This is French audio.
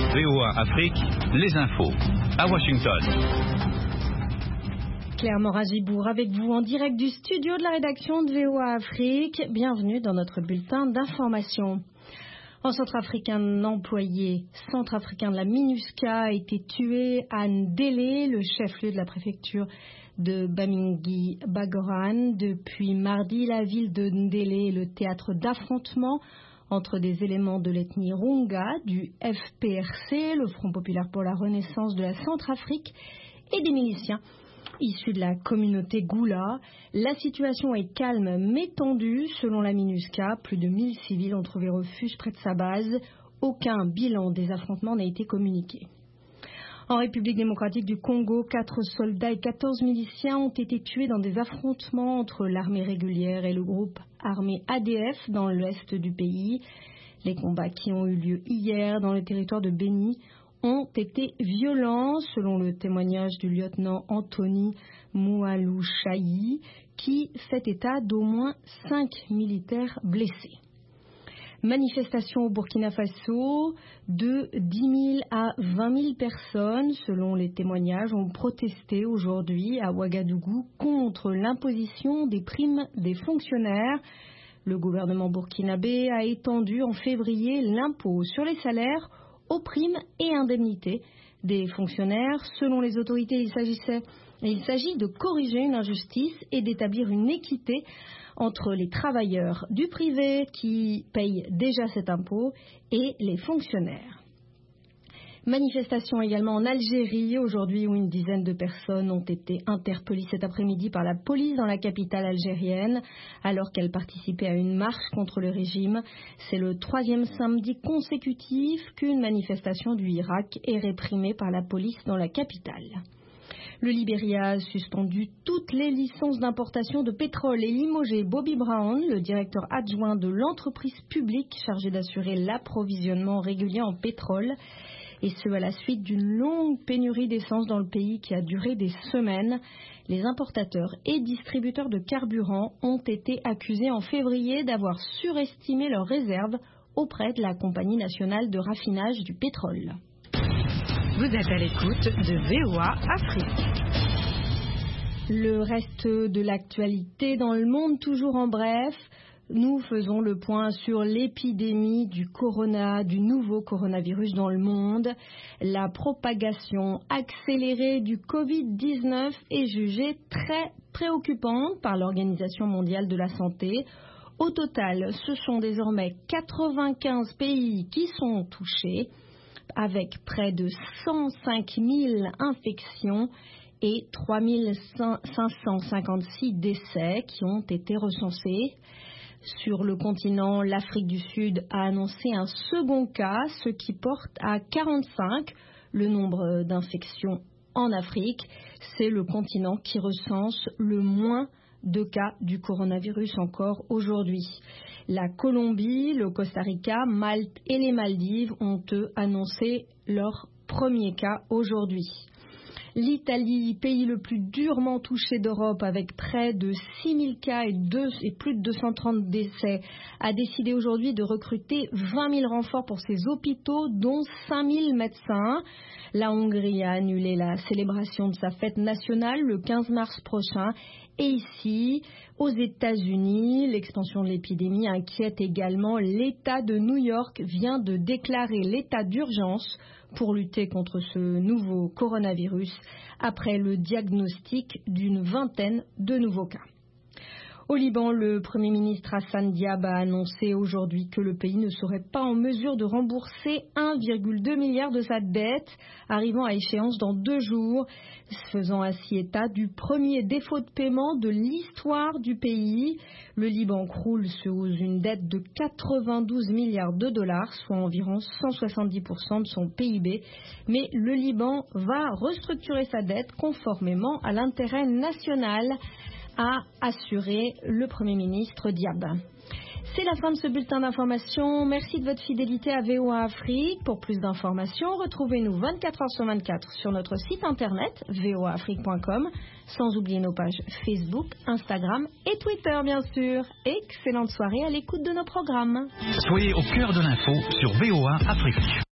VOA Afrique, les infos. À Washington. Claire Morin-Gibour avec vous en direct du studio de la rédaction de VOA Afrique. Bienvenue dans notre bulletin d'information. En centrafrique, un employé centrafricain de la MINUSCA a été tué à Ndélé, le chef-lieu de la préfecture de Bamingui-Bagoran. Depuis mardi, la ville de Ndélé est le théâtre d'affrontements entre des éléments de l'ethnie Runga, du FPRC, le Front populaire pour la renaissance de la Centrafrique, et des miliciens issus de la communauté Goula. La situation est calme mais tendue. Selon la MINUSCA, plus de 1000 civils ont trouvé refuge près de sa base. Aucun bilan des affrontements n'a été communiqué. En République démocratique du Congo, 4 soldats et 14 miliciens ont été tués dans des affrontements entre l'armée régulière et le groupe armé ADF dans l'ouest du pays. Les combats qui ont eu lieu hier dans le territoire de Béni ont été violents, selon le témoignage du lieutenant Anthony Moualouchaï, qui fait état d'au moins 5 militaires blessés. Manifestation au Burkina Faso, de 10 000 à 20 000 personnes, selon les témoignages, ont protesté aujourd'hui à Ouagadougou contre l'imposition des primes des fonctionnaires. Le gouvernement burkinabé a étendu en février l'impôt sur les salaires aux primes et indemnités des fonctionnaires. Selon les autorités, il s'agit de corriger une injustice et d'établir une équité entre les travailleurs du privé qui payent déjà cet impôt et les fonctionnaires. Manifestation également en Algérie aujourd'hui où une dizaine de personnes ont été interpellées cet après-midi par la police dans la capitale algérienne alors qu'elles participaient à une marche contre le régime. C'est le 3e samedi consécutif qu'une manifestation du Irak est réprimée par la police dans la capitale. Le Libéria a suspendu toutes les licences d'importation de pétrole et limogé Bobby Brown, le directeur adjoint de l'entreprise publique chargée d'assurer l'approvisionnement régulier en pétrole. Et ce, à la suite d'une longue pénurie d'essence dans le pays qui a duré des semaines. Les importateurs et distributeurs de carburant ont été accusés en février d'avoir surestimé leurs réserves auprès de la Compagnie nationale de raffinage du pétrole. Vous êtes à l'écoute de VOA Afrique. Le reste de l'actualité dans le monde, toujours en bref. Nous faisons le point sur l'épidémie du nouveau coronavirus dans le monde. La propagation accélérée du Covid-19 est jugée très préoccupante par l'Organisation mondiale de la santé. Au total, ce sont désormais 95 pays qui sont touchés, avec près de 105 000 infections et 3 556 décès qui ont été recensés. Sur le continent, l'Afrique du Sud a annoncé un second cas, ce qui porte à 45 le nombre d'infections en Afrique. C'est le continent qui recense le moins de cas du coronavirus encore aujourd'hui. La Colombie, le Costa Rica, Malte et les Maldives ont eux annoncé leur premier cas aujourd'hui. L'Italie, pays le plus durement touché d'Europe avec près de 6 000 cas et plus de 230 décès, a décidé aujourd'hui de recruter 20 000 renforts pour ses hôpitaux, dont 5 000 médecins. La Hongrie a annulé la célébration de sa fête nationale le 15 mars prochain. Et ici, aux États-Unis, l'expansion de l'épidémie inquiète également. L'État de New York vient de déclarer l'état d'urgence pour lutter contre ce nouveau coronavirus après le diagnostic d'une vingtaine de nouveaux cas. Au Liban, le Premier ministre Hassan Diab a annoncé aujourd'hui que le pays ne serait pas en mesure de rembourser 1,2 milliard de sa dette, arrivant à échéance dans 2 jours, faisant ainsi état du premier défaut de paiement de l'histoire du pays. Le Liban croule sous une dette de 92 milliards de dollars, soit environ 170% de son PIB. Mais le Liban va restructurer sa dette conformément à l'intérêt national, a assuré le Premier ministre Diab. C'est la fin de ce bulletin d'information. Merci de votre fidélité à VOA Afrique. Pour plus d'informations, retrouvez-nous 24 heures sur 24 sur notre site internet voaafrique.com, sans oublier nos pages Facebook, Instagram et Twitter, bien sûr. Excellente soirée à l'écoute de nos programmes. Soyez au cœur de l'info sur VOA Afrique.